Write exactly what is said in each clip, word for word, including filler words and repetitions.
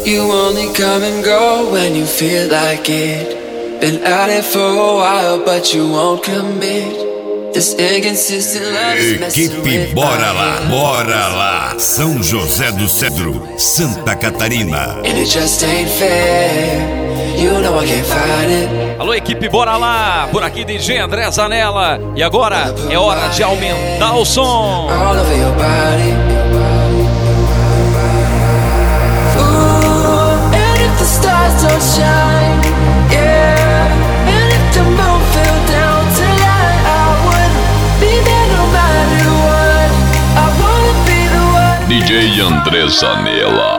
You only come and go when you feel like it. Been at it for a while, but you won't commit. This inconsistent love is messing with my head. Equipe Bora Lá, Bora Lá, São José do Cedro, Santa Catarina. And it just ain't fair. You know I can't fight it. Alô, equipe Bora Lá, por aqui D J André Zanella. E agora é hora de aumentar o som. All over your body. Ooh, and if the stars don't shine, yeah, and if the moon fell down tonight, I would be there no matter what. I wanna be the one. D J André Zanella.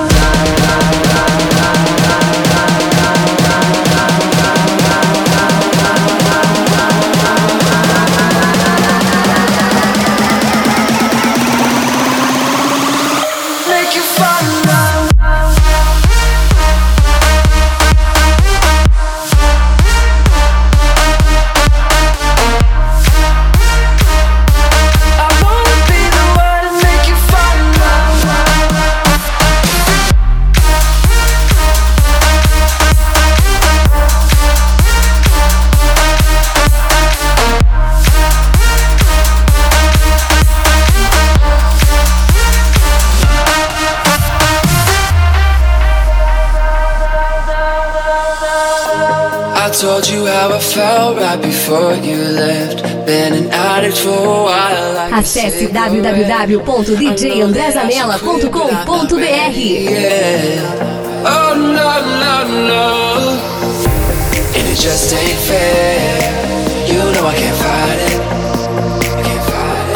I told you how I felt right before you left. Been an addict for a while. Like acesse w w w ponto d j andré zanella ponto com ponto b r. Yeah. Oh no, no, no. And it just ain't fair. You know I can't fight it. I can't fight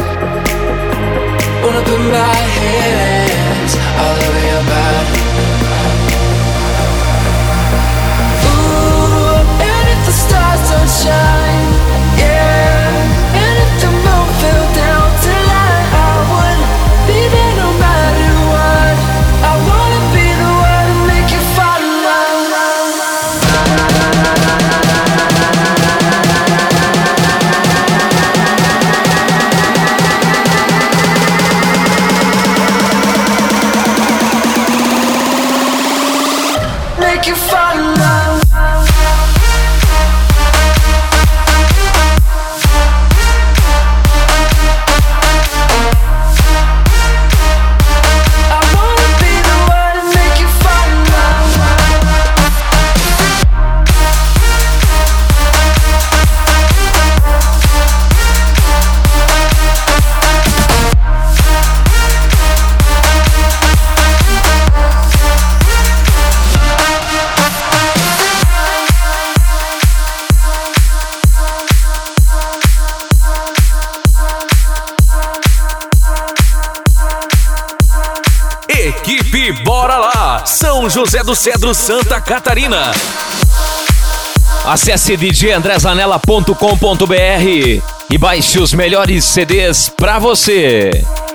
it. Wanna put my hands all over your body. The stars don't shine, yeah. And if the moon fell down tonight, I would be there no matter what. I wanna be the one to make you fall in love. Make you fall in love. Equipe Bora Lá, São José do Cedro, Santa Catarina. Acesse d j andré zanella ponto com ponto b r e baixe os melhores C Ds pra você.